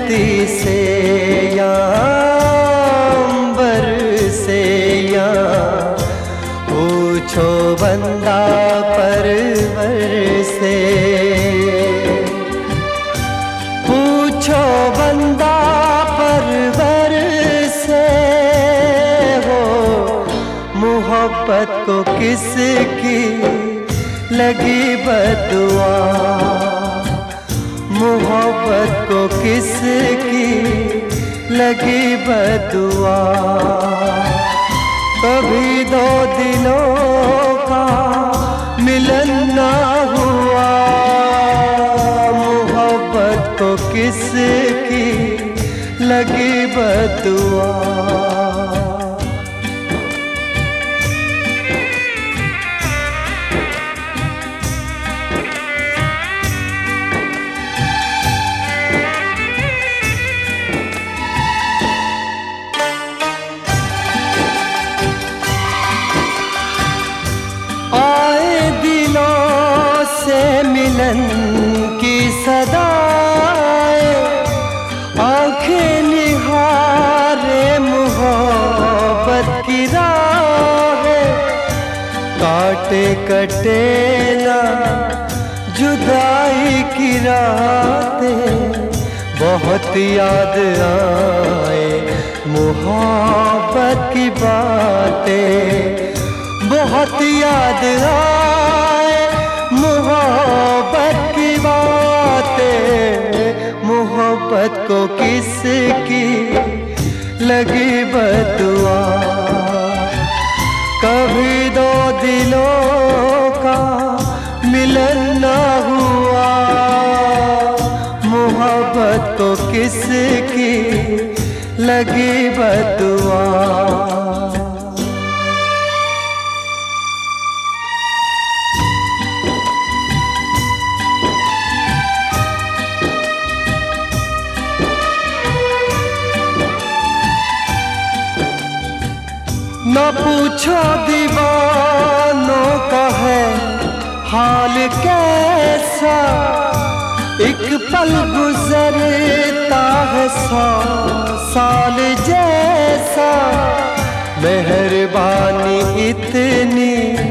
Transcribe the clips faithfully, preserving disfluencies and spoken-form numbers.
धरती से या अंबर से या पूछो बंदा परवर से, पूछो बंदा परवर से हो मोहब्बत को किसकी लगी बदुआ, मोहब्बत को किसकी लगी बदुआ। कभी दो दिलों का मिलन ना हुआ, मोहब्बत को किसकी लगी बदुआ। मिलन की सदाएं आंखें निहारे मोहब्बत की राहें, काटे कटे ना जुदाई की रातें, बहुत याद आए मोहब्बत की बातें, बहुत याद आए मोहब्बत की बातें। मोहब्बत को किसकी लगी बदुआ, कभी दो दिलों का मिलन ना हुआ, मोहब्बत को किसकी लगी बदुआ। न पूछो दीवानों का है हाल कैसा, एक पल गुजरता है सौ साल जैसा। मेहरबानी इतनी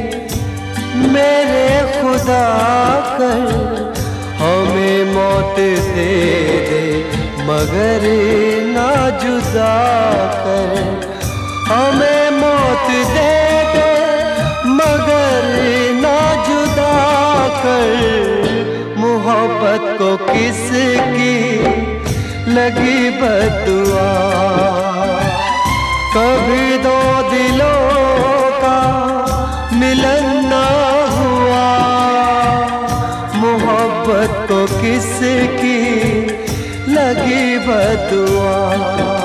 मेरे खुदा कर, हमें मौत दे दे मगर ना जुदा कर, हमें मौत दे दे मगर ना जुदा कर। मोहब्बत को किसकी लगी बदुआ, कभी दो दिलों का मिलन ना हुआ, मोहब्बत को किसकी लगी बदुआ।